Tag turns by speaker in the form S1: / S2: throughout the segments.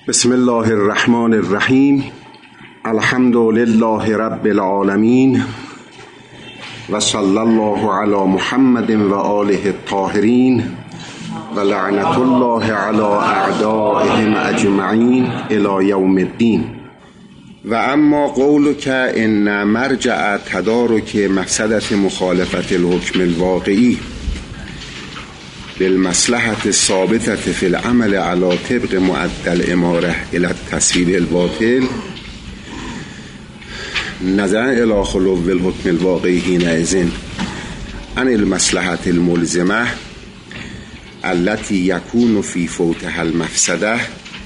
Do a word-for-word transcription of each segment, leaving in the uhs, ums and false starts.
S1: بسم الله الرحمن الرحیم. الحمد لله رب العالمین و صلی الله علی محمد و آله الطاهرین و لعنت الله علی اعدائهم اجمعین الی یوم الدین. و اما قولک ان مرجع تدارک مفسدة مخالفة الحکم الواقعی بالمصلحة الثابتة في العمل على طبق معدل الامارة الى التصویب الباطل نظرا الى خلو الحکم الواقعی حینئذ عن المصلحة الملزمة التي يكون في فوتها المفسدة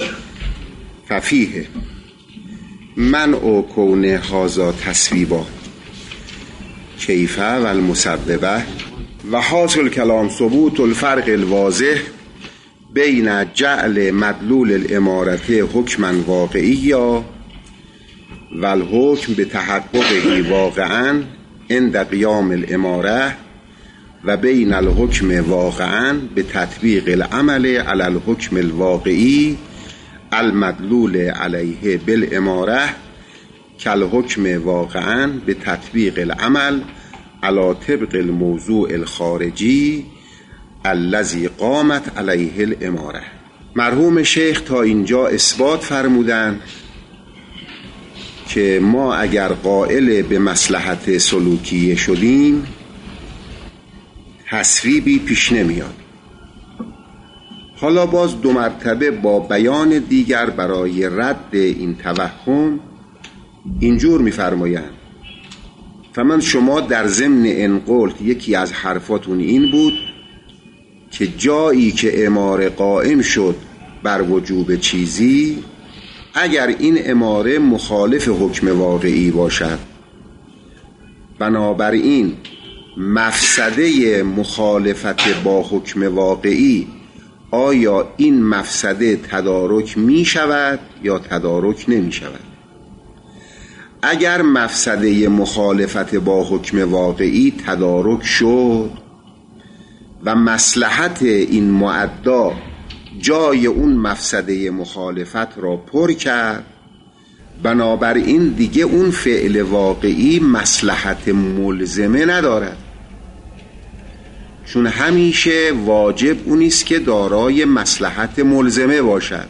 S1: ففيه منع كون هذا تصویبا کیف و المسببه و حاصل کلام ثبوت الفرق الواضح بین جعل مدلول الامارته حکما واقعیا و الحکم به تحققه واقعا عند قیام الاماره و بین الحکم واقعا به تطبیق العمل علی الحکم الواقعی المدلول علیه بالاماره کالحکم واقعا به تطبیق العمل علی طبق الموضوع الخارجی الذی قامت علیه الاماره. مرحوم شیخ تا اینجا اثبات فرمودن که ما اگر قائل به مصلحت سلوکیه شدیم تصویبی پیش نمیاد. حالا باز دو مرتبه با بیان دیگر برای رد این توهم اینجور می‌فرمایند: فمن شما در ضمن انقلت یکی از حرفاتون این بود که جایی که اماره قائم شد بر وجوب چیزی اگر این اماره مخالف حکم واقعی باشد بنابراین مفسده مخالفت با حکم واقعی آیا این مفسده تدارک می شود یا تدارک نمی شود؟ اگر مفسده مخالفت با حکم واقعی تدارک شد و مصلحت این معدا جای اون مفسده مخالفت را پر کرد بنابراین دیگه اون فعل واقعی مصلحت ملزمه ندارد، چون همیشه واجب اونیست که دارای مصلحت ملزمه باشد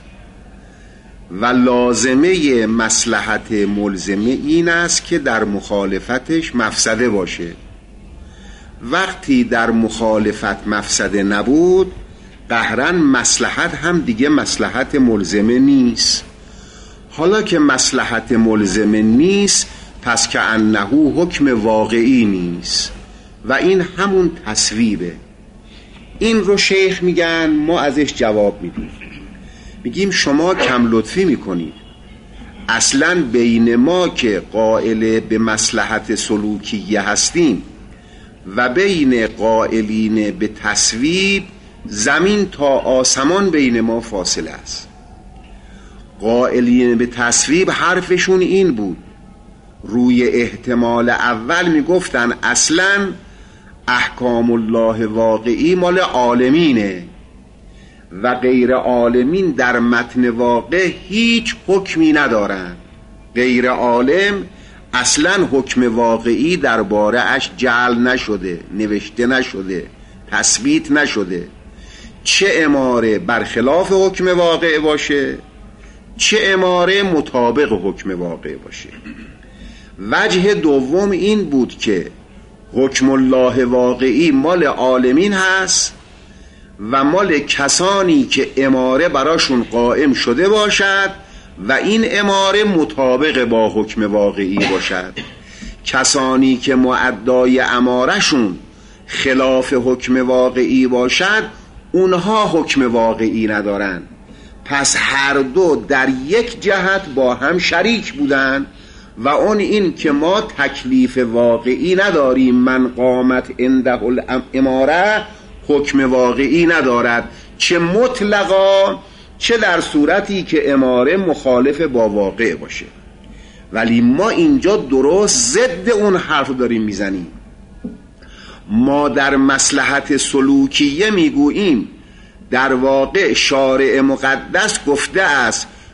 S1: و لازمه مصلحت ملزمه این است که در مخالفتش مفسده باشه. وقتی در مخالفت مفسده نبود قهرن مصلحت هم دیگه مصلحت ملزمه نیست. حالا که مصلحت ملزمه نیست پس که انه حکم واقعی نیست و این همون تصویبه. این رو شیخ میگن ما ازش جواب میدیم، میگیم شما کم لطفی میکنید. اصلا بین ما که قائل به مصلحت سلوکیه هستیم و بین قائلین به تصویب زمین تا آسمان بین ما فاصله است. قائلین به تصویب حرفشون این بود، روی احتمال اول میگفتن اصلا احکام الله واقعی مال عالمینه و غیر عالمین در متن واقع هیچ حکمی ندارن. غیر عالم اصلا حکم واقعی درباره اش جعل نشده، نوشته نشده، تثبیت نشده، چه اماره برخلاف حکم واقع باشه چه اماره مطابق حکم واقع باشه. وجه دوم این بود که حکم الله واقعی مال عالمین هست و مال کسانی که اماره براشون قائم شده باشد و این اماره مطابق با حکم واقعی باشد. کسانی که معدای امارشون خلاف حکم واقعی باشد اونها حکم واقعی ندارن. پس هر دو در یک جهت با هم شریک بودن و اون این که ما تکلیف واقعی نداریم، من قامت عنده الاماره حکم واقعی ندارد، چه مطلقا چه در صورتی که اماره مخالف با واقع باشه. ولی ما اینجا درست ضد اون حرف داریم میزنیم. ما در مصلحت سلوکیه میگوییم در واقع شارع مقدس گفته است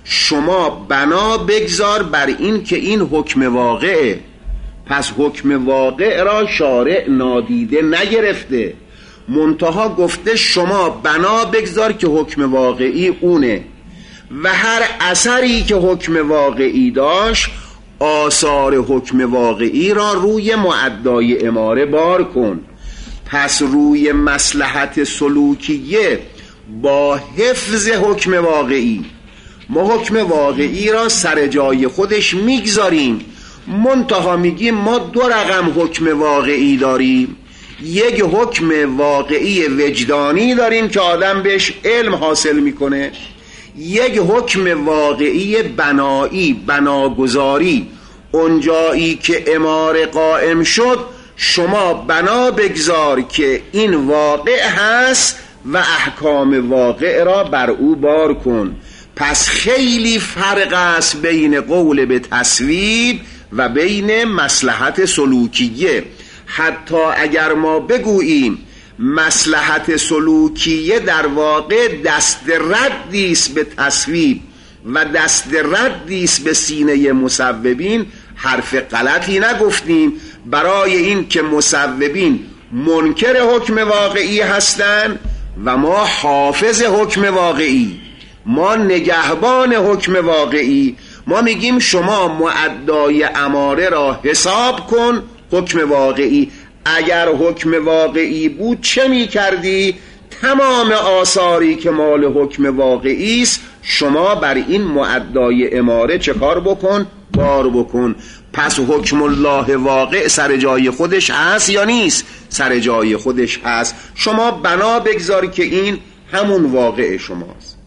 S1: شما بنا بگذار بر این که این حکم واقعه. پس حکم واقع را شارع نادیده نگرفته، منتها گفته شما بنا بگذار که حکم واقعی اونه و هر اثری که حکم واقعی داشت آثار حکم واقعی را روی معدای اماره بار کن. پس روی مصلحت سلوکیه با حفظ حکم واقعی ما حکم واقعی را سر جای خودش میگذاریم، منتها میگیم ما دو رقم حکم واقعی داریم. یک حکم واقعی وجدانی داریم که آدم بهش علم حاصل میکنه، یک حکم واقعی بنایی بناگذاری. اونجایی که اماره قائم شد شما بنا بگذار که این واقع هست و احکام واقع را بر او بار کن. پس خیلی فرق است بین قول به تصویب و بین مصلحت سلوکیه. حتی اگر ما بگوییم مصلحت سلوکیه در واقع دست ردی است به تصویب و دست ردی است به سینه مصوبین، حرف غلطی نگفتیم، برای این که مصوبین منکر حکم واقعی هستند و ما حافظ حکم واقعی، ما نگهبان حکم واقعی. ما میگیم شما معدای اماره را حساب کن حکم واقعی. اگر حکم واقعی بود چه میکردی؟ تمام آثاری که مال حکم واقعی است شما بر این معدای اماره چه کار بکن؟ بار بکن. پس حکم الله واقع سر جای خودش هست یا نیست؟ سر جای خودش هست. شما بنا بگذار که این همون واقع شماست.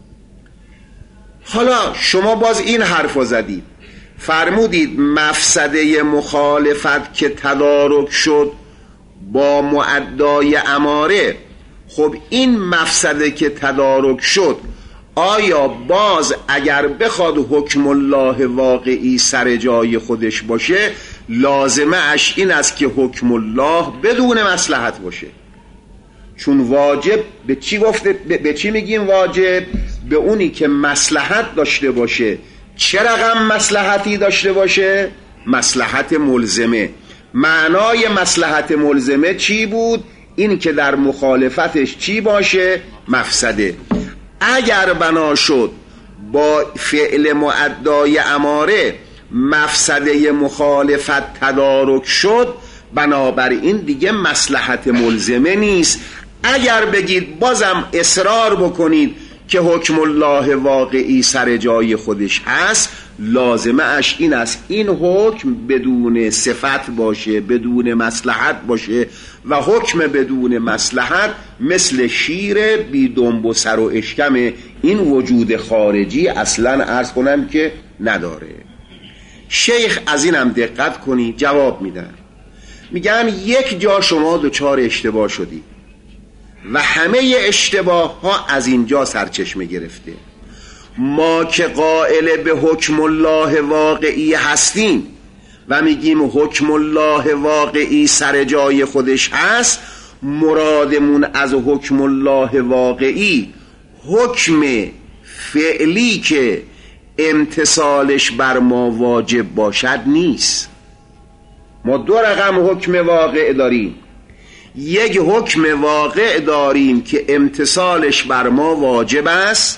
S1: حالا شما باز این حرف رو زدید، فرمودید مفسده مخالفت که تدارک شد با معدای اماره. خب این مفسده که تدارک شد آیا باز اگر بخواد حکم الله واقعی سر جای خودش باشه لازمه اش این است که حکم الله بدون مصلحت باشه؟ چون واجب به چی گفته؟ به چی میگیم واجب؟ به اونی که مصلحت داشته باشه. چه رقم مصلحتی داشته باشه؟ مصلحت ملزمه. معنای مصلحت ملزمه چی بود؟ این که در مخالفتش چی باشه؟ مفسده. اگر بنا شد با فعل معدای اماره مفسده مخالفت تدارک شد، بنابراین دیگه مصلحت ملزمه نیست. اگر بگید بازم اصرار بکنید که حکم الله واقعی سر جای خودش هست، لازمه اش این است این حکم بدون صفت باشه، بدون مصلحت باشه و حکم بدون مصلحت مثل شیر بی دنب و سر و اشکم، این وجود خارجی اصلا عرض کنم که نداره. شیخ از اینم دقت کنی جواب میدن، میگن یک جا شما دچار اشتباه شدی و همه اشتباه ها از اینجا سرچشمه گرفته. ما که قائل به حکم الله واقعی هستیم و میگیم حکم الله واقعی سر جای خودش هست، مرادمون از حکم الله واقعی حکم فعلی که امتثالش بر ما واجب باشد نیست. ما دو رقم حکم واقع داریم. یک حکم واقع داریم که امتثالش بر ما واجب است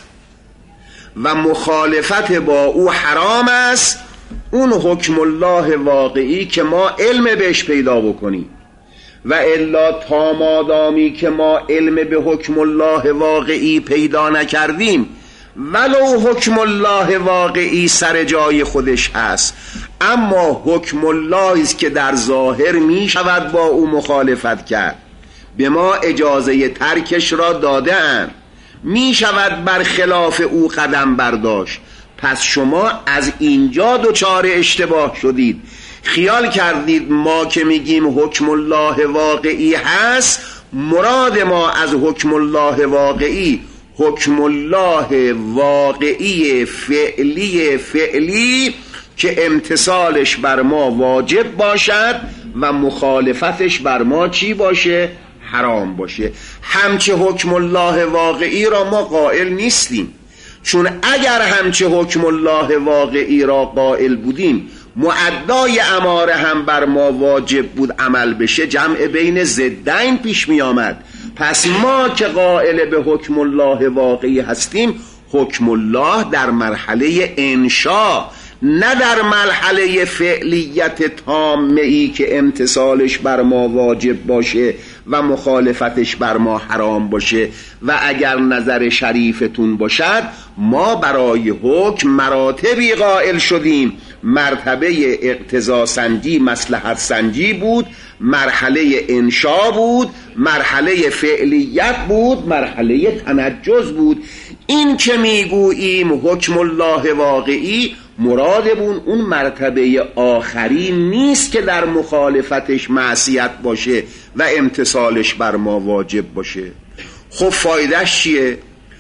S1: و مخالفت با او حرام است، اون حکم الله واقعی که ما علم بهش پیدا بکنیم. و الا تا مادامی که ما علم به حکم الله واقعی پیدا نکردیم، ولو حکم الله واقعی سر جای خودش هست، اما حکم الله است که در ظاهر می شود با او مخالفت کرد، به ما اجازه ترکش را دادن، می شود بر خلاف او قدم برداشت. پس شما از اینجا دچار اشتباه شدید، خیال کردید ما که میگیم حکم الله واقعی هست، مراد ما از حکم الله واقعی حکم الله واقعی فعلی فعلی که امتثالش بر ما واجب باشد و مخالفتش بر ما چی باشه؟ حرام باشه. همچه حکم الله واقعی را ما قائل نیستیم، چون اگر همچه حکم الله واقعی را قائل بودیم معدای اماره هم بر ما واجب بود عمل بشه، جمع بین ضدین پیش می آمد. پس ما که قائل به حکم الله واقعی هستیم، حکم الله در مرحله انشا، نه در مرحله فعلیت تامه ای که امتثالش بر ما واجب باشه و مخالفتش بر ما حرام باشه. و اگر نظر شریفتون باشد، ما برای حکم مراتبی قائل شدیم. مرتبه اقتضا سنجی مصلحت سنجی بود، مرحله انشا بود، مرحله فعلیت بود، مرحله تنجز بود. این که میگوییم حکم الله واقعی، مرادمون اون مرتبه آخری نیست که در مخالفتش معصیت باشه و امتثالش بر ما واجب باشه. خب فایدهش چیه؟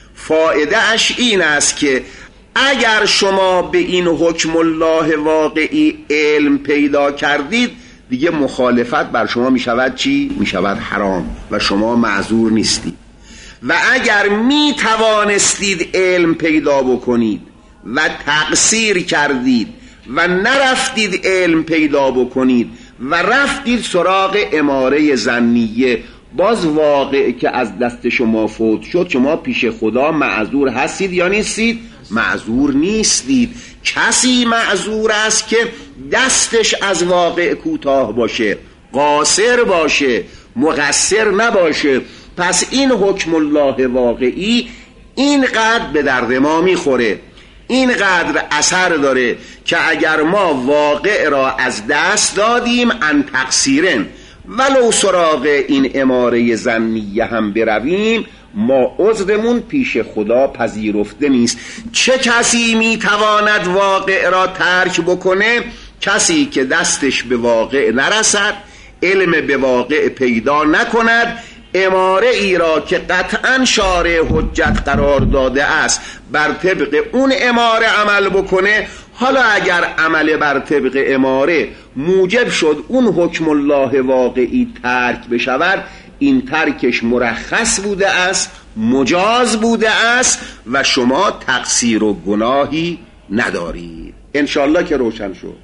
S1: فایدهش این است که اگر شما به این حکم الله واقعی علم پیدا کردید، دیگه مخالفت بر شما می شود چی؟ می شود حرام و شما معذور نیستید. و اگر می توانستید علم پیدا بکنید و تقصیر کردید و نرفتید علم پیدا بکنید و رفتید سراغ اماره ظنیه، باز واقع که از دست شما فوت شد، شما پیش خدا معذور هستید یا نیستید؟ معذور نیستید. کسی معذور است که دستش از واقع کوتاه باشه، قاصر باشه، مقصر نباشه. پس این حکم الله واقعی اینقدر به درد ما میخوره، اینقدر اثر داره که اگر ما واقع را از دست دادیم ان تقصیرن، ولو سراغ این اماره ظنیه هم برویم، ما عذرمون پیش خدا پذیرفته نیست. چه کسی میتواند واقع را ترک بکنه؟ کسی که دستش به واقع نرسد، علم به واقع پیدا نکند، اماره ای را که قطعا شارع حجت قرار داده است بر طبق اون اماره عمل بکنه. حالا اگر عمل بر طبق اماره موجب شد اون حکم الله واقعی ترک بشود، این ترکش مرخص بوده است، مجاز بوده است و شما تقصیر و گناهی ندارید. انشالله که روشن شد.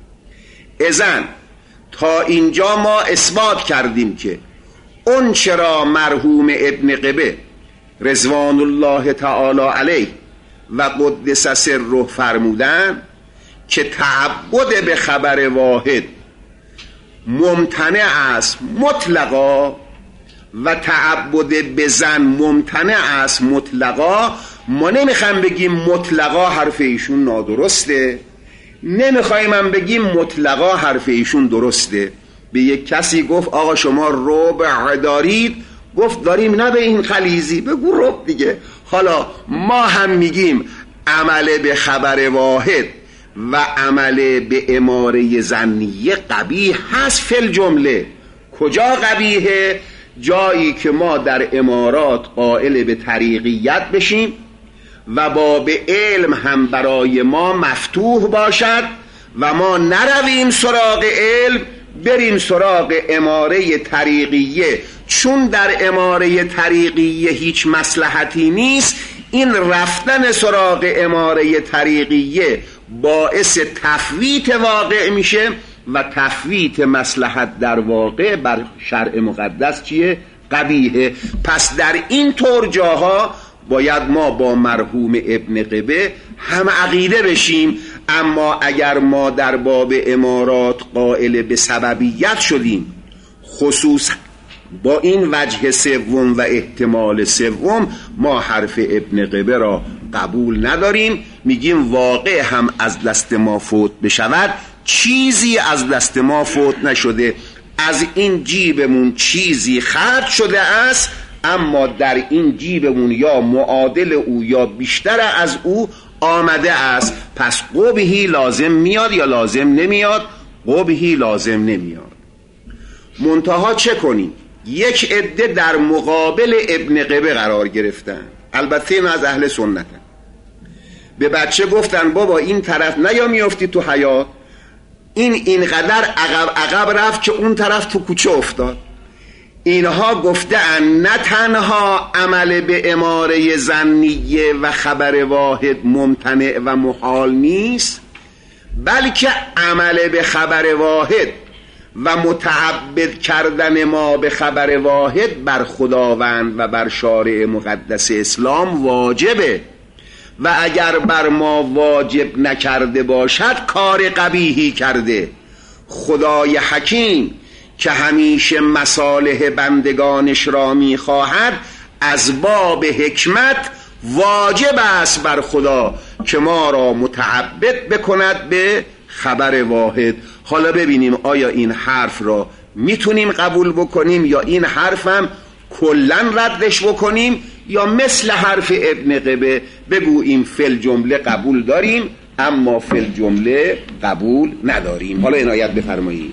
S1: اذن تا اینجا ما اثبات کردیم که اون چرا مرحوم ابن قبه رضوان الله تعالی علیه و قدس سره فرمودن که تعبد به خبر واحد ممتنع است مطلقا و تعبد به زن ممتنع است مطلقا. ما نمیخوایم بگیم مطلقا حرف ایشون نادرسته، نمیخوایم هم بگیم مطلقا حرف ایشون درسته. به یک کسی گفت آقا شما ربع دارید، گفت داریم. نه به این خلیزی بگو ربع دیگه. حالا ما هم میگیم عمل به خبر واحد و عمل به اماره ظنیه قبیح هست فی الجمله. کجا قبیحه؟ جایی که ما در امارات قائل به طریقیت بشیم و باب علم هم برای ما مفتوح باشد و ما نرویم سراغ علم، بریم سراغ اماره طریقیه. چون در اماره طریقیه هیچ مصلحتی نیست، این رفتن سراغ اماره طریقیه باعث تفویت واقع میشه و تفویت مصلحت در واقع بر شرع مقدس چیه؟ قبیحه. پس در این طور جاها باید ما با مرحوم ابن قبه هم عقیده بشیم. اما اگر ما در باب امارات قائل به سببیت شدیم، خصوص با این وجه سوم و احتمال سوم، ما حرف ابن قبه را قبول نداریم. میگیم واقع هم از دست ما فوت بشود، چیزی از دست ما فوت نشده، از این جیبمون چیزی خرج شده است، اما در این جیبمون یا معادل او یا بیشتر از او آمده است. پس قبحی لازم میاد یا لازم نمیاد؟ قبحی لازم نمیاد. منتها چه کنیم؟ یک عده در مقابل ابن قبه قرار گرفتن، البته این از اهل سنتن. به بچه گفتن بابا این طرف نیا میافتی تو حیات، این اینقدر عقب عقب رفت که اون طرف تو کوچه افتاد. اینها گفتن نه تنها عمل به اماره ظنیه و خبر واحد ممتنع و محال نیست، بلکه عمل به خبر واحد و متعبد کردن ما به خبر واحد بر خداوند و بر شارع مقدس اسلام واجبه و اگر بر ما واجب نکرده باشد کار قبیحی کرده. خدای حکیم که همیشه مصالح بندگانش را می‌خواهد، از باب حکمت واجب است بر خدا که ما را متعبد بکند به خبر واحد. حالا ببینیم آیا این حرف را میتونیم قبول بکنیم یا این حرفم کلن ردش بکنیم، یا مثل حرف ابن قبه بگوییم فل جمله قبول داریم اما فل جمله قبول نداریم. حالا عنایت بفرمایید.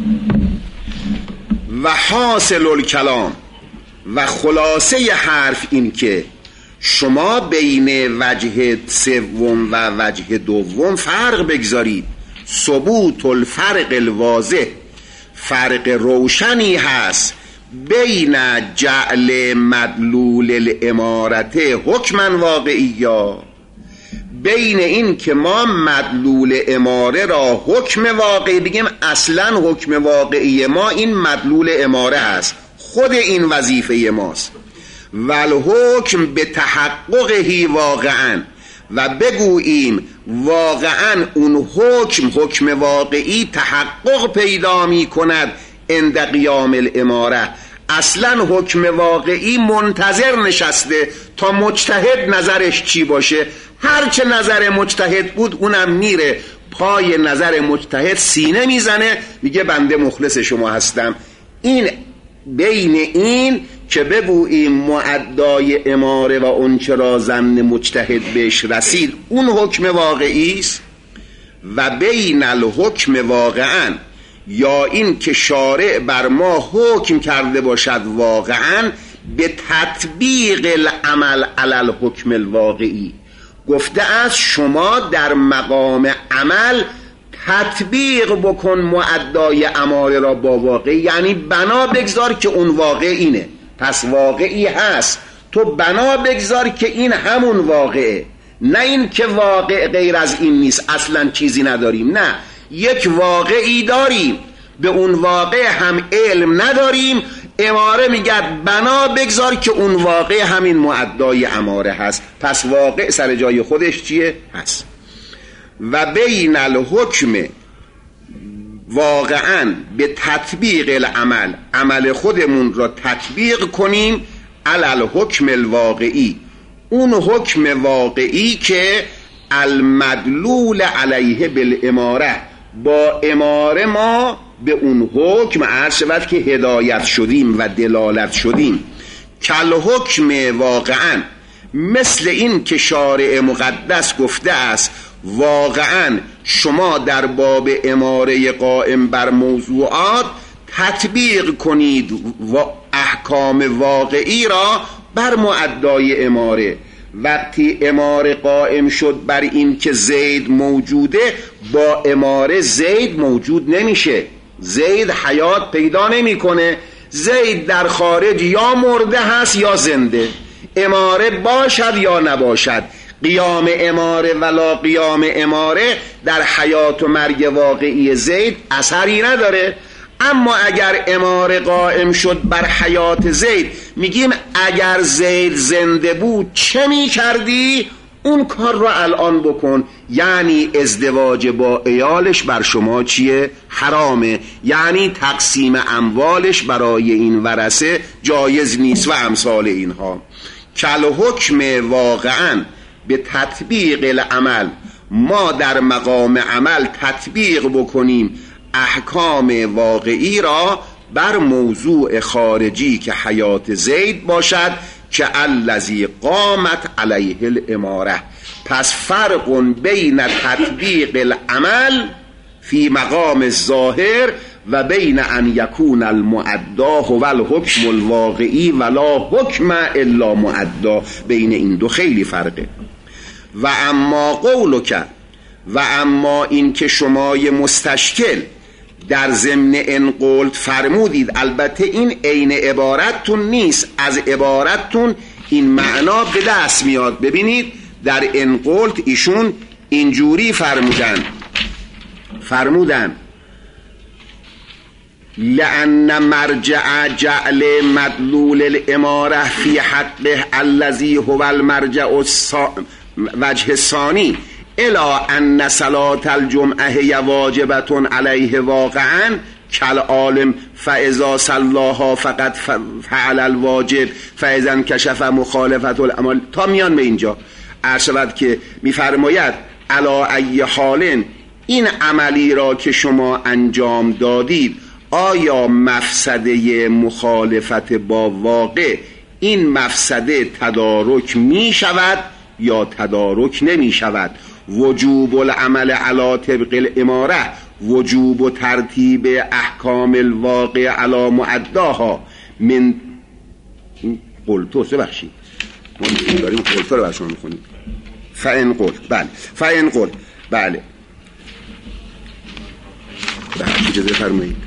S1: و حاصل الکلام، و خلاصه حرف این که شما بین وجه سوم و وجه دوم فرق بگذارید. ثبوت الفرق الواضح، فرق روشنی هست بین جعل مدلول الامارت حکما واقعی، یا بین این که ما مدلول اماره را حکم واقعی بگیم. اصلا حکم واقعی ما این مدلول اماره است، خود این وظیفه ماست. والحکم به تحققهی واقعا، و بگوییم واقعا اون حکم حکم واقعی تحقق پیدا می کند عند قیام الاماره. اصلا حکم واقعی منتظر نشسته تا مجتهد نظرش چی باشه. هرچه نظر مجتهد بود اونم میره پای نظر مجتهد سینه میزنه، میگه بنده مخلص شما هستم. این بین این که بگوییم معدای اماره و اون چرا ظن مجتهد بهش رسید اون حکم واقعی است، و بین الحکم واقعا، یا این که شارع بر ما حکم کرده باشد واقعا به تطبیق العمل علی الحکم الواقعی. گفته است شما در مقام عمل تطبیق بکن معدای اماره را با واقعی، یعنی بنا بگذار که اون واقع اینه، پس واقعی هست، تو بنا بگذار که این همون واقعه، نه این که واقع غیر از این نیست، اصلا چیزی نداریم. نه، یک واقعی داریم، به اون واقع هم علم نداریم. اماره میگه بنا بگذار که اون واقع همین معدای اماره هست، پس واقع سر جای خودش چیه؟ هست. و بین الحکم واقعا به تطبیق العمل، عمل خودمون را تطبیق کنیم علی الحکم الواقعی، اون حکم واقعی که المدلول علیه بالاماره، با اماره ما به اون حکم عرض شود که هدایت شدیم و دلالت شدیم. کل حکم واقعا، مثل این که شارع مقدس گفته است واقعا شما در باب اماره قائم بر موضوعات تطبیق کنید و احکام واقعی را بر معدای اماره. وقتی اماره قائم شد بر این که زید موجوده، با اماره زید موجود نمیشه، زید حیات پیدا نمیکنه. زید در خارج یا مرده هست یا زنده، اماره باشد یا نباشد. قیام اماره ولا قیام اماره در حیات و مرگ واقعی زید اثری نداره. اما اگر اماره قائم شد بر حیات زید، میگیم اگر زید زنده بود چه میکردی؟ اون کار را الان بکن. یعنی ازدواج با عیالش بر شما چیه؟ حرامه. یعنی تقسیم اموالش برای این ورثه جایز نیست و امثال اینها. کل حکم واقعا به تطبیق العمل، ما در مقام عمل تطبیق بکنیم احکام واقعی را بر موضوع خارجی که حیات زید باشد که الذی قامت علیه الاماره. پس فرق بین تطبیق العمل فی مقام الظاهر و بین ان یکون المعدا هو الحکم الواقعی ولا حکم الا معدا، بین این دو خیلی فرقه. و اما قولک، و اما این که شمای مستشکل در ضمن ان قلت فرمودید. البته این عین عبارتتون نیست، از عبارتتون این معنا به دست میاد. ببینید در ان قلت ایشون اینجوری فرمودن فرمودن لأن مرجع جعل مدلول الاماره فی حقه الذی هو المرجع وجه الثانی الا ان صلاة الجمعه واجبة علیه واقعا کالعالم فاذا صلاها فقط فعل الواجب فاذا انکشف مخالفت العمل. تا میان به اینجا ارشد که میفرماید علی ای حال این عملی را که شما انجام دادید آیا مفسده مخالفت با واقع این مفسده تدارک می شود یا تدارک نمی شود؟ وجوب العمل علی طبق الاماره وجوب و ترتیب احکام الواقع علی معداها من قلتو سه بخشی ما داریم قلتو رو برشون میخونیم. فان قلت بله فان قلت بله به اجازه فرمایید.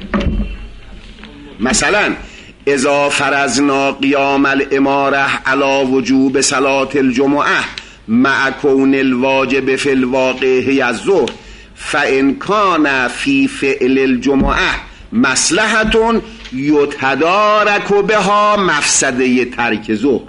S1: مثلا اذا فرضنا قیام الاماره علی وجوب صلاة الجمعه مع کون الواجب فی الواقع هی الظهر فان کان فی فعل الجمعه مصلحة یتدارک بها مفسده ترک ظهر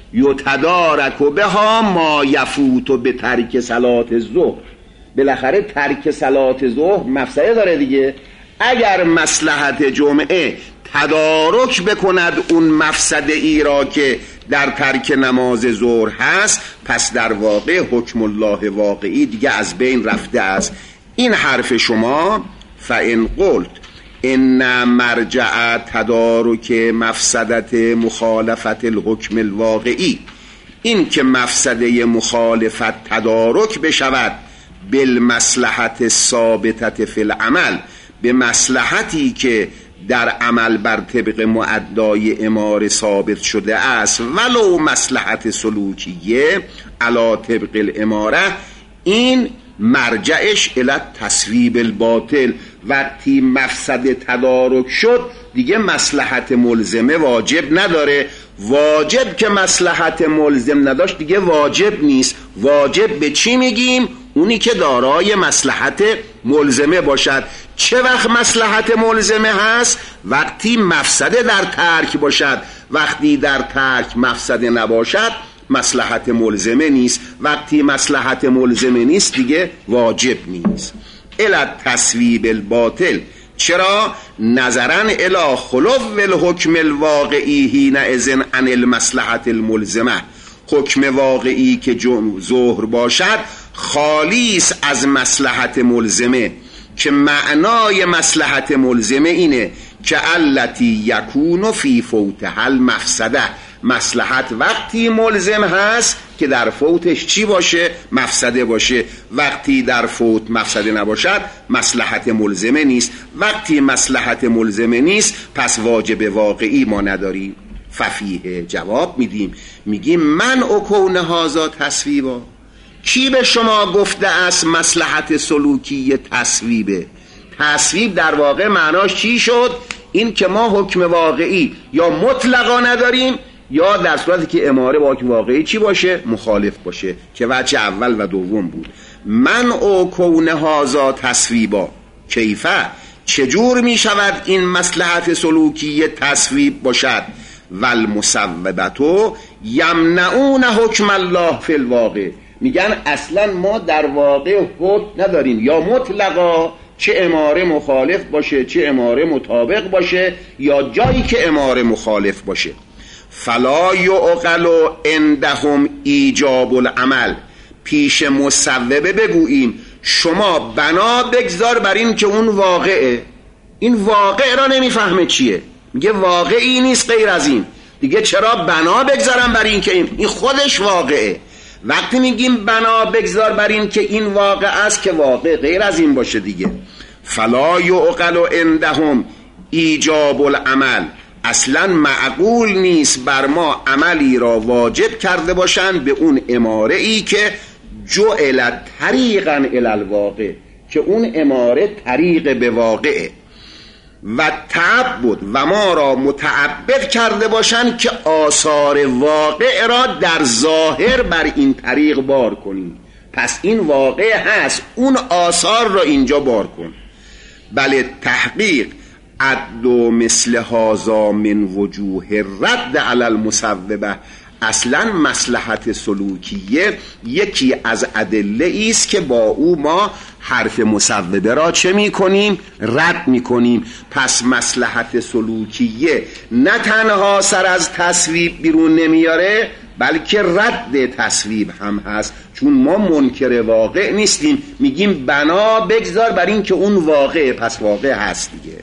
S1: یتدارک بها ما یفوت به ترک صلاة الظهر. بالاخره ترک صلاة ظهر مفسده داره دیگه. اگر مصلحت جمعه تدارک بکند اون مفسده ای را که در ترک نماز ظهر هست پس در واقع حکم الله واقعی دیگه از بین رفته است. این حرف شما فان قلت ان مرجع تدارک مفسدت مخالفت الحکم الواقعی این که مفسده مخالفت تدارک بشود بالمصلحت ثابتت فی العمل به مصلحتی که در عمل بر طبق معدای اماره ثابت شده است ولو مصلحت سلوکیه علی طبق الاماره این مرجعش الی تصویب الباطل. وقتی مفسد تدارک شد دیگه مصلحت ملزمه واجب نداره. واجب که مصلحت ملزم نداشت دیگه واجب نیست. واجب به چی میگیم؟ اونی که دارای مصلحت ملزمه باشد. چه وقت مصلحت ملزمه هست؟ وقتی مفسده در ترک باشد. وقتی در ترک مفسده نباشد مصلحت ملزمه نیست. وقتی مصلحت ملزمه نیست دیگه واجب نیست. الی تصویب الباطل. چرا؟ نظرا الی خلو الحکم الواقعی حینئذ عن المصلحت الملزمه. حکم واقعی که ظهر باشد خالیس از مصلحت ملزمه که معنای مصلحت ملزمه اینه که التی یکون فی فوتها المفسده. مصلحت وقتی ملزم هست که در فوتش چی باشه؟ مفسده باشه. وقتی در فوت مفسده نباشد مصلحت ملزمه نیست. وقتی مصلحت ملزمه نیست پس واجب واقعی ما نداریم. ففیه جواب میدیم میگیم من او کون هازا تصویبا. کی به شما گفته است مصلحت سلوکی تصویبه؟ تصویب در واقع معناش چی شد؟ این که ما حکم واقعی یا مطلقا نداریم یا در صورتی که اماره با حکم واقعی چی باشه؟ مخالف باشه که وجه اول و دوم بود. من او کون هازا تصویبا کیفه چجور می شود این مصلحت سلوکی تصویب باشد؟ والمصوبتو یمنعون حکم الله فی الواقع. میگن اصلا ما در واقع حکم نداریم یا مطلقا چه اماره مخالف باشه چه اماره مطابق باشه یا جایی که اماره مخالف باشه. فلا یعقل عندهم ایجاب العمل. پیش مصوبه بگوییم شما بنا بگذار بر این که اون واقعه. این واقع را نمیفهمه چیه، میگه واقعی نیست غیر از این. دیگه چرا بنا بگذارم بر این که این, این خودش واقعه؟ وقتی میگیم بنا بگذار بر این که این واقع است که واقع غیر از این باشه دیگه. فلا یعقل عندهم ایجاب العمل. اصلا معقول نیست بر ما عملی را واجب کرده باشند به اون اماره ای که جعل طریقا الی الواقع، که اون اماره طریق به واقعه. و تعبد و ما را متعبد کرده باشند که آثار واقع را در ظاهر بر این طریق بار کنیم. پس این واقع هست، اون آثار را اینجا بار کن. بله تحقیق عد و مثل هذا من وجوه رد علی المصوبه. اصلا مصلحت سلوکیه یکی از ادله است که با او ما حرف مصوبه را چه می کنیم؟ رد می کنیم. پس مصلحت سلوکیه نه تنها سر از تصویب بیرون نمیاره، بلکه رد تصویب هم هست، چون ما منکر واقع نیستیم، میگیم بنا بگذار بر این که اون واقع، پس واقع هست دیگه.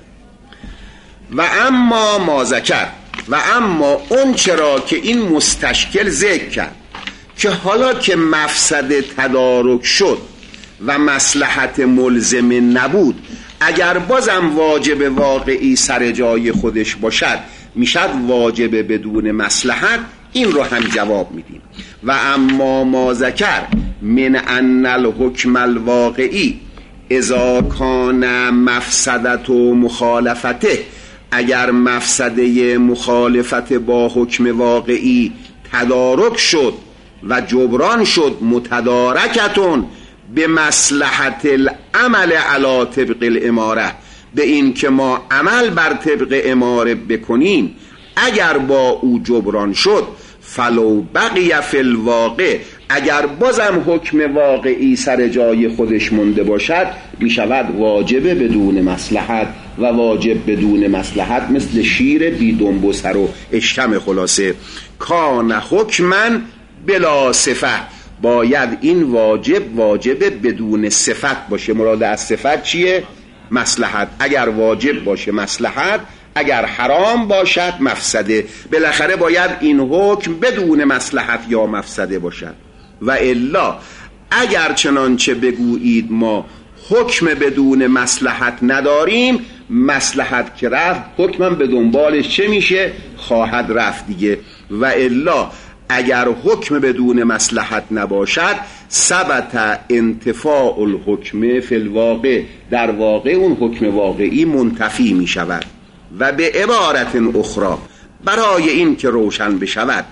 S1: و اما ما ذکر، و اما اون چرا که این مستشکل ذکر کرد که حالا که مفسد تدارک شد و مصلحت ملزم نبود، اگر بازم واجب واقعی سر جای خودش باشد میشد واجب بدون مصلحت. این رو هم جواب میدیم. و اما ما ذکر من ان الحکم الواقعی اذا کان مفسدت و مخالفته، اگر مفسده مخالفت با حکم واقعی تدارک شد و جبران شد متدارکتون به مصلحت العمل علی طبق الاماره، به این که ما عمل بر طبق اماره بکنیم، اگر با او جبران شد فلو بقی فی الواقع، اگر بازم حکم واقعی سر جای خودش مونده باشد می شود واجب بدون مصلحت. و واجب بدون مصلحت مثل شیر بی دنب و سر و اشتم. خلاصه کان حکمن بلا صفه، باید این واجب واجب بدون صفت باشه. مراد از صفت چیه؟ مصلحت. اگر واجب باشه مصلحت، اگر حرام باشد مفسده. بالاخره باید این حکم بدون مصلحت یا مفسده باشد. و الا اگر چنانچه بگویید ما حکم بدون مصلحت نداریم، مصلحت که رفت حکمم به دنبالش چه میشه؟ خواهد رفت دیگه. و الا اگر حکم بدون مصلحت نباشد ثبت انتفاع الحکم فی الواقع، در واقع اون حکم واقعی منتفی می شود. و به عبارت اخرى، برای این که روشن بشود،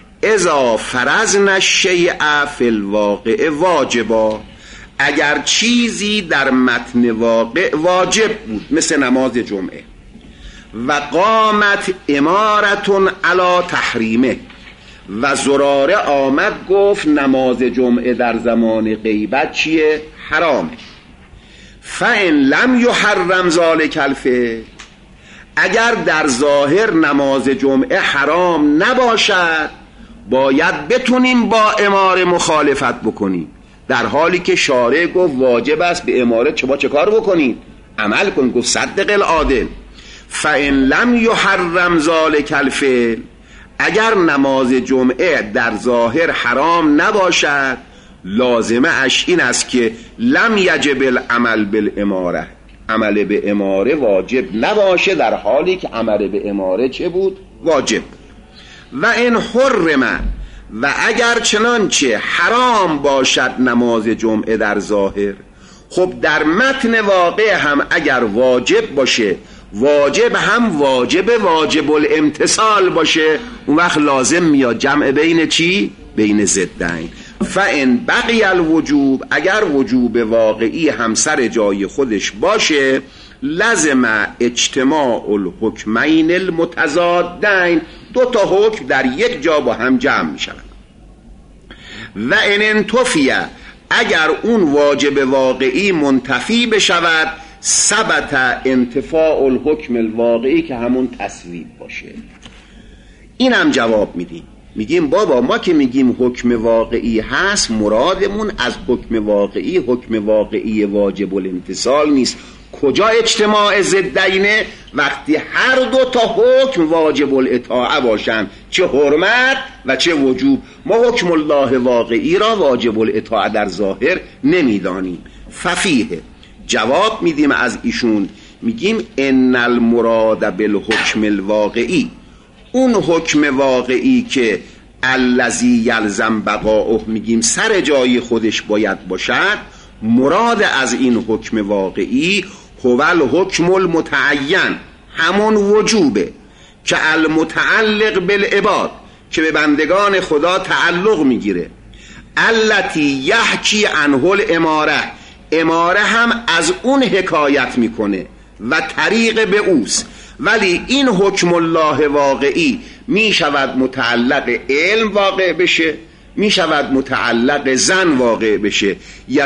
S1: اذا فرضنا الشیء فی الواقع واجبا، اگر چیزی در متن واقع واجب بود مثل نماز جمعه و قامت امارتون علی تحریمه، و زراره آمد گفت نماز جمعه در زمان غیبت چیه؟ حرامه. فإن لم یحرم ذلک الفعل، اگر در ظاهر نماز جمعه حرام نباشد باید بتونیم با اماره مخالفت بکنیم، در حالی که شارع گفت واجب است به اماره چه چه کار بکنید؟ عمل کن. گفت صدق العادل. فإن لم یحرم ذلک الفعل، اگر نماز جمعه در ظاهر حرام نباشد لازمه اش این است که لم یجب العمل بالاماره، عمل به اماره واجب نباشه، در حالی که عمل به اماره چه بود؟ واجب. و این حرم، و اگر چنانچه حرام باشد نماز جمعه در ظاهر، خب در متن واقع هم اگر واجب باشه، واجب هم واجب واجب الامتثال باشه، اون وقت لازم میاد جمع بین چی؟ بین ضدین. فإن بقی الوجوب، اگر وجوب واقعی هم سر جای خودش باشه، لازم اجتماع الحکمین المتضادین، دو تا حکم در یک جا با هم جمع می شود. و ان انتفیه، اگر اون واجب واقعی منتفی بشود، ثبت انتفاع الحکم الواقعی که همون تصویب باشه. این هم جواب میدیم، میگیم بابا ما که میگیم حکم واقعی هست، مرادمون از حکم واقعی حکم واقعی واجب الامتثال نیست. کجا اجتماع ضدینه؟ وقتی هر دو تا حکم واجب الاطاعه باشن، چه حرمت و چه وجوب. ما حکم الله واقعی را واجب الاطاعه در ظاهر نمیدانیم. ففیه جواب میدیم از ایشون، میگیم ان المراد بالحکم الواقعی، اون حکم واقعی که الذی یلزم بقاؤه، میگیم سر جای خودش باید باشد، مراد از این حکم واقعی هو الحکم المتعین، همون وجوبه که المتعلق بالعباد، که به بندگان خدا تعلق میگیره. التی یحکی عنه الاماره، اماره هم از اون حکایت میکنه و طریق به اوست. ولی این حکم الله واقعی می شود متعلق علم واقع بشه، می شود متعلق زن واقع بشه.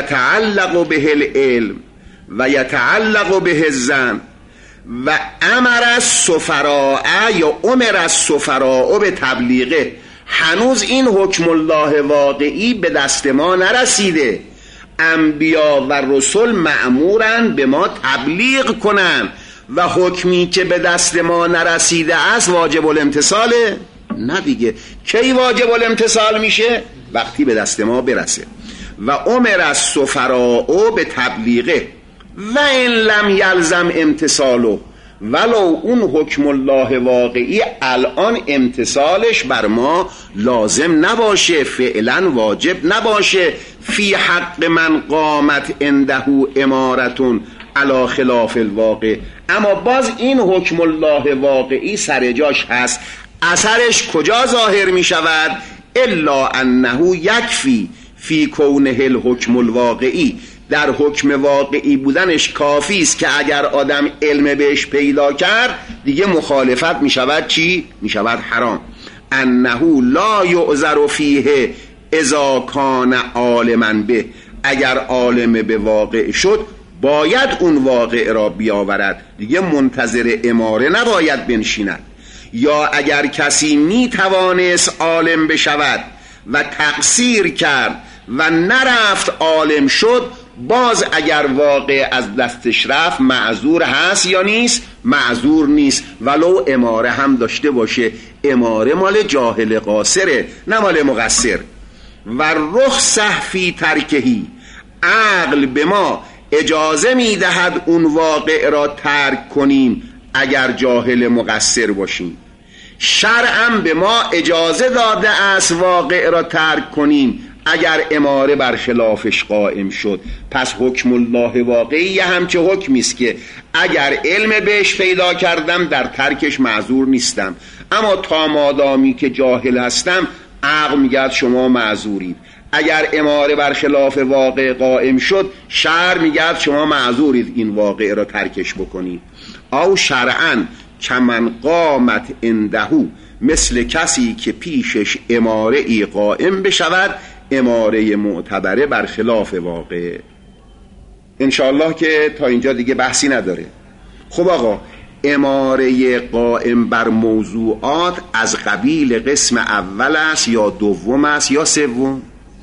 S1: یتعلق به العلم و یتعلق به الزن. و امر السفراء یا امر السفراء به تبلیغه، هنوز این حکم الله واقعی به دست ما نرسیده. انبیا و رسول مأمورن به ما تبلیغ کنن و حکمی که به دست ما نرسیده است واجب الامتثاله؟ نه دیگه. کی واجب الامتثال میشه؟ وقتی به دست ما برسه. و امر السفراء به تبلیغه و این لم یلزم امتثاله، ولو اون حکم الله واقعی الان امتثالش بر ما لازم نباشه، فعلا واجب نباشه. فی حق من قامت عنده امارتون علی خلاف الواقع، اما باز این حکم الله واقعی سر جاش هست. اثرش کجا ظاهر می شود؟ الا انه یکفی فی کونه الحکم الواقعی، در حکم واقعی بودنش کافی است که اگر آدم علم بهش پیدا کرد دیگه مخالفت می شود چی؟ می شود حرام. انه لا یعذر فیه اذا کان عالما به، اگر عالم به واقع شد باید اون واقع را بیاورد، دیگه منتظر اماره نباید بنشیند. یا اگر کسی می توانست عالم بشود و تقصیر کرد و نرفت عالم شد، باز اگر واقع از دستش رفت معذور هست یا نیست؟ معذور نیست، ولو اماره هم داشته باشه. اماره مال جاهل قاصره، نه مال مقصر. و رخصه فی ترکهی، عقل به ما اجازه میدهد اون واقع را ترک کنیم اگر جاهل مقصر باشیم. شرعاً به ما اجازه داده است واقع را ترک کنیم اگر اماره بر خلافش قائم شد. پس حکم الله واقعی همچه حکمی است که اگر علم بهش پیدا کردم در ترکش معذور نیستم، اما تا مادامی که جاهل هستم عقل میگه شما معذورید. اگر اماره بر خلاف واقع قائم شد شرع میگه شما معذورید این واقع را ترکش بکنید. او شرعاً کمن قامت عنده، مثل کسی که پیشش اماره ای قائم بشود، اماره معتبره بر خلاف واقع. انشاءالله که تا اینجا دیگه بحثی نداره. خب آقا، اماره قائم بر موضوعات از قبیل قسم اول است یا دوم است یا سوم؟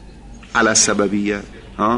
S1: علی السببیه. ها؟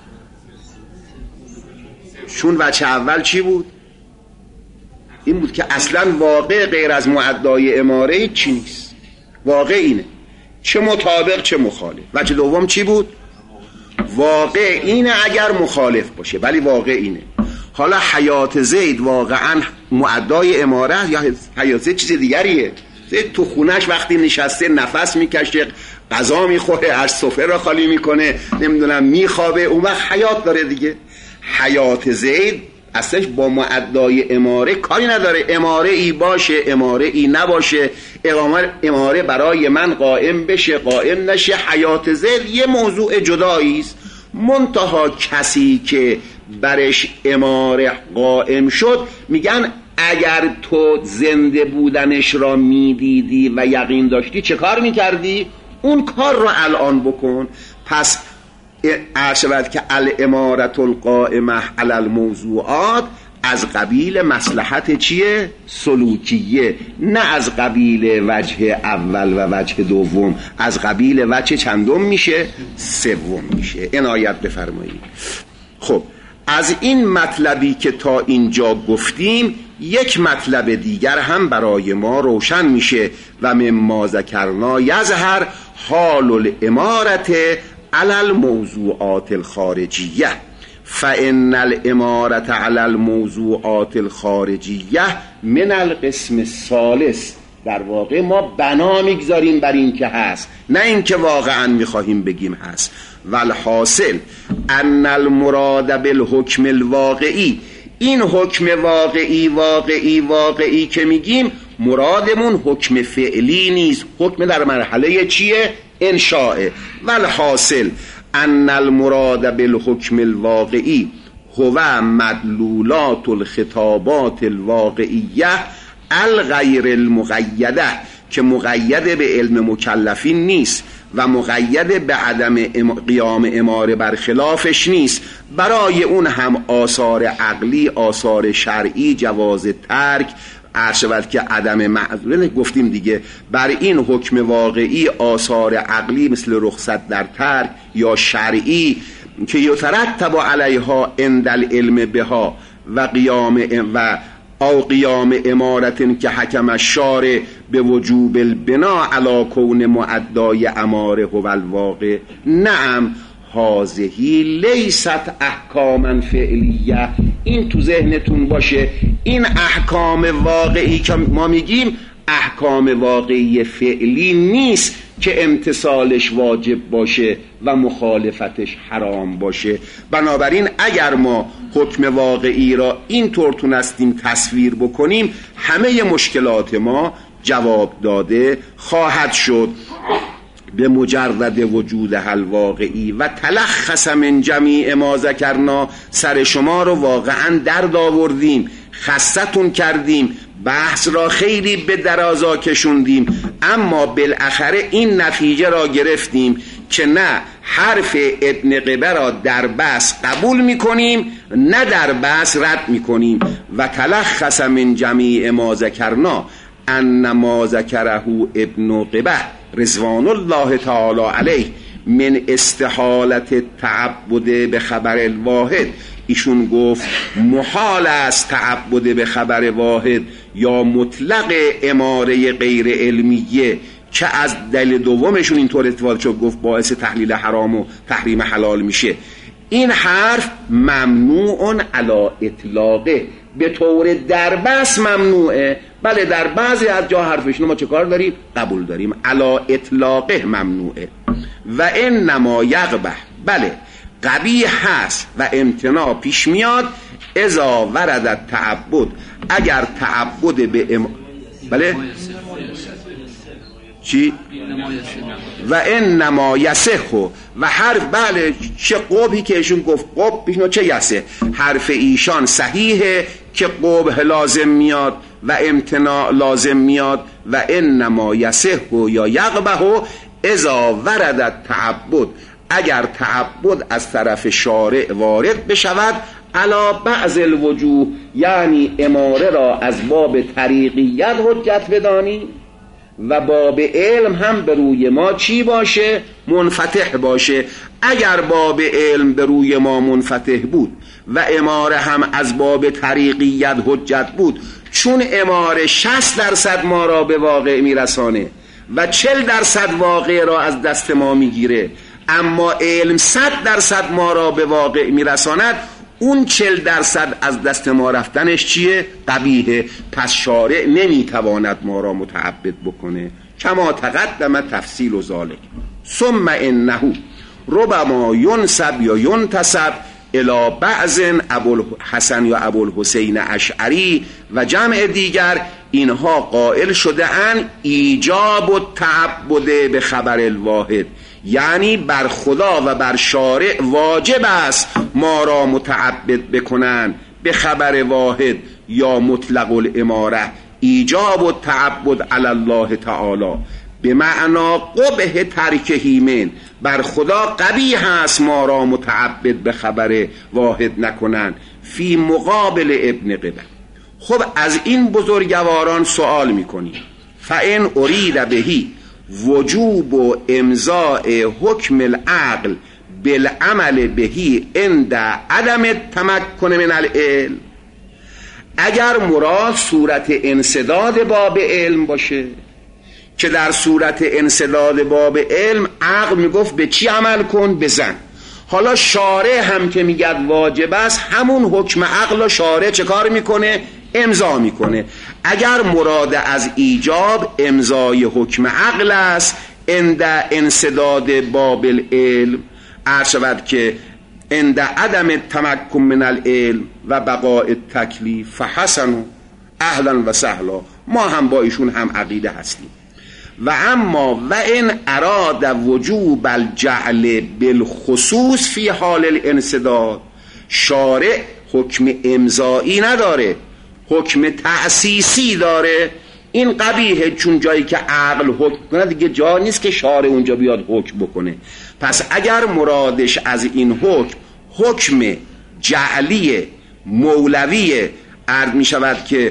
S1: چون وجه اول چی بود؟ این بود که اصلا واقع غیر از معدای اماره چی نیست، واقع اینه، چه مطابق چه مخالف. وجه دوم چی بود؟ واقع اینه اگر مخالف باشه، ولی واقع اینه. حالا حیات زید واقعا معدای اماره یا حیات زید چیز دیگریه؟ زید تو خونش وقتی نشسته نفس میکشه، غذا میخوره، از سفره را خالی میکنه، نمیدونم میخوابه، اون وقت حیات داره دیگه. حیات زید اصلش با معدای اماره کاری نداره. اماره ای باشه اماره ای نباشه، اماره برای من قائم بشه قائم نشه، حیات زید یه موضوع جدایی است. منتها کسی که برش اماره قائم شد میگن اگر تو زنده بودنش را میدیدی و یقین داشتی چه کار میکردی؟ اون کار را الان بکن. پس ارشد که الامارة القائمه علی الموضوعات از قبیل مصلحت چیه؟ سلوکیه، نه از قبیل وجه اول و وجه دوم. از قبیل وجه چندم میشه؟ سوم میشه. عنایت بفرمایید. خب از این مطلبی که تا اینجا گفتیم یک مطلب دیگر هم برای ما روشن میشه و مما ذکرنا یظهر حال الامارت علی الموضوعات الخارجیه. فان الامارت علی الموضوعات الخارجیه من القسم الثالث. در واقع ما بنا میگذاریم بر این که هست، نه این که واقعا میخواهیم بگیم هست. والحاصل ان المراد بالحکم الواقعی، این حکم واقعی واقعی واقعی که میگیم مرادمون حکم فعلی نیست، حکم در مرحله چیه؟ انشاءه. والحاصل ان المراد بالحکم الواقعی هو مدلولات الخطابات الواقعیه الغیر المقیده، که مقید به علم مکلفین نیست و مقید به عدم قیام اماره برخلافش نیست. برای اون هم آثار عقلی، آثار شرعی، جواز ترک، عرشبت که عدم معذوره گفتیم دیگه. بر این حکم واقعی آثار عقلی مثل رخصت در ترک یا شرعی که یترتب علیها عند العلم بها و قیام و او قیام امارت که حکم الشارع به وجوب البنا علی کون معدای اماره هو الواقع. نعم هذه لیست احکاما فعلیه. این تو ذهنتون باشه، این احکام واقعی که ما میگیم احکام واقعی فعلی نیست که امتثالش واجب باشه و مخالفتش حرام باشه. بنابراین اگر ما حکم واقعی را اینطور تونستیم تصویر بکنیم همه مشکلات ما جواب داده خواهد شد. به مجرد وجود حل واقعی و تلخص من جمیع ما ذکرنا، سر شما رو واقعا درد آوردیم، خستتون کردیم، بحث را خیلی به درازا کشوندیم، اما بالاخره این نتیجه را گرفتیم که نه حرف ابن قبه را در بحث قبول میکنیم نه در بحث رد میکنیم. و تلخص من جمیع ما ذکرنا ان ما ذکره ابن قبه رضوان الله تعالی علیه من استحالت تعبد به خبر الواحد، ایشون گفت محال است تعبد به خبر واحد یا مطلق اماره غیر علمیه که از دلیل دومشون اینطور استفاده شد، گفت باعث تحلیل حرام و تحریم حلال میشه. این حرف ممنوع علی اطلاقه، به طور دربست ممنوعه. بله در بعضی از جا حرفشون ما چه کار داریم؟ قبول داریم. علی اطلاقه ممنوعه. و انما یقبح، بله قبیح هست و امتناع پیش میاد اذا ورد تعبد، اگر تعبد به ام... بله چی؟ و انما یصح، و حرف بله چه قبحی که ایشون گفت قبح پیشنو چه یصح، حرف ایشان صحیحه که قبح لازم میاد و امتناع لازم میاد. و انما یصح یا یقبح اذا ورد تعبد، اگر تعبد از طرف شارع وارد بشود علی بعض الوجوه، یعنی اماره را از باب طریقیت حجت بدانی و باب علم هم به روی ما چی باشه؟ منفتح باشه. اگر باب علم به روی ما منفتح بود و اماره هم از باب طریقیت حجت بود، چون اماره شصت درصد ما را به واقع میرسانه و چهل درصد واقع را از دست ما میگیره، اما علم صد درصد ما را به واقع میرساند، اون چهل درصد از دست ما رفتنش چیه؟ قبیحه. پس شارع نمیتواند ما را متعبد بکنه کما تقدم تفصیل و ذالک. ثم انه ربما ینسب یا ینتسب الی بعض ابوالحسن یا ابوالحسین اشعری و جمع دیگر، اینها قائل شده اند ایجاب التعبد به خبر الواحد، یعنی بر خدا و بر شارع واجب است ما را متعبد بکنن به خبر واحد یا مطلق الاماره، ایجاب التعبد علی الله تعالی به معنا قبح ترکه من، بر خدا قبیح است ما را متعبد به خبر واحد نکنن. فی مقابل ابن قبه. خب از این بزرگواران سوال میکنیم فان ارید بهی وجوب و امضاء حکم العقل بالعمل بهی عند عدم تمکن من العلم، اگر مراد صورت انسداد باب علم باشه که در صورت انسداد باب علم عقل میگفت به چی عمل کن؟ بزن. حالا شارع هم که میگد واجب است، همون حکم عقل و شارع چه کار میکنه؟ امضا میکنه. اگر مراد از ایجاب امضای حکم عقل است عند انسداد باب العلم، عرض شود که عند عدم التمکن من العلم و بقاء التکلیف فحسن اهلا و سهلا، ما هم با ایشون هم عقیده هستیم. و اما و این اراد وجوب الجعل بالخصوص فی حال الانسداد، شارع حکم امضایی نداره، حکم تأسیسی داره. این قبیحه، چون جایی که عقل حکم کنه دیگه جا نیست که شارع اونجا بیاد حکم بکنه. پس اگر مرادش از این حکم حکم جعلی مولوی عرض می شود که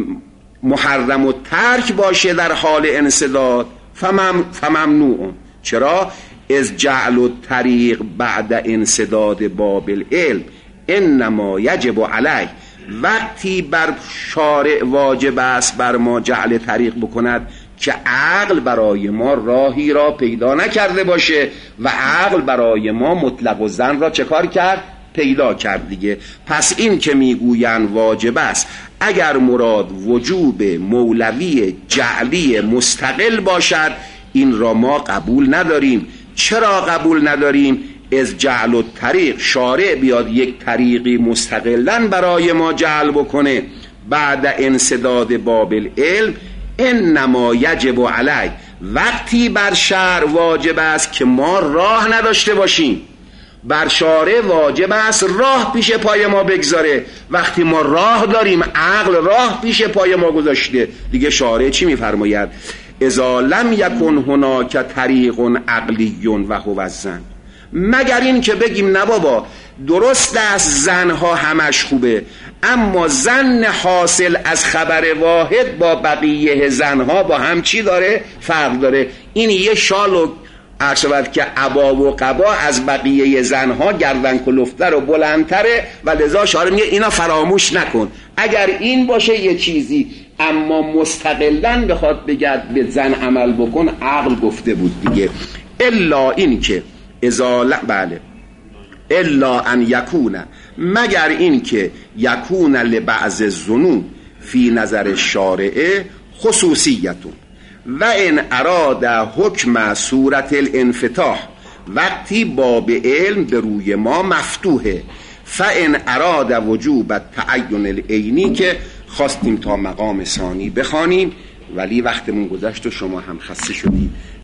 S1: محرم و ترک باشه در حال انسداد، فمم فممنوع. چرا؟ از جعل و طریق بعد انسداد باب العلم انما یجب علیه، وقتی بر شارع واجب است بر ما جعل طریق بکند که عقل برای ما راهی را پیدا نکرده باشه و عقل برای ما مطلق و ظن را چه کار کرد؟ پیدا کرد دیگه. پس این که میگویند واجب است، اگر مراد وجوب مولوی جعلی مستقل باشد، این را ما قبول نداریم. چرا قبول نداریم؟ از جعل و طریق، شارع بیاد یک طریقی مستقلن برای ما جعل بکنه بعد انسداد باب العلم، انما یجب علی، وقتی بر شرع واجب است که ما راه نداشته باشیم. بر شارع واجب است راه پیش پای ما بگذاره. وقتی ما راه داریم، عقل راه پیش پای ما گذاشته، دیگه شارع چی میفرماید؟ اذا لم یکن هناک طریق عقلی و هو الظن، مگر این که بگیم نه بابا درست است زنها همش خوبه، اما زن حاصل از خبر واحد با بقیه زنها با هم چی داره؟ فرق داره. این یه شال و عرشبت که عبا و قبا از بقیه زنها گردن کلفتر و بلندتره و لذا شارع میگه اینا فراموش نکن. اگر این باشه یه چیزی، اما مستقلن بخواد بگد به زن عمل بکن، عقل گفته بود دیگه. الا این که ازاله، بله، الا ان یکون، مگر این که یکون لبعض الظنون فی نظر الشارع خصوصیتون و ان اراد حکم صورت الانفتاح، وقتی باب علم به روی ما مفتوحه. فان اراد وجوب التعین العینی، که خواستیم تا مقام ثانی بخوانیم ولی وقتمون گذشت و شما هم خسته شدید.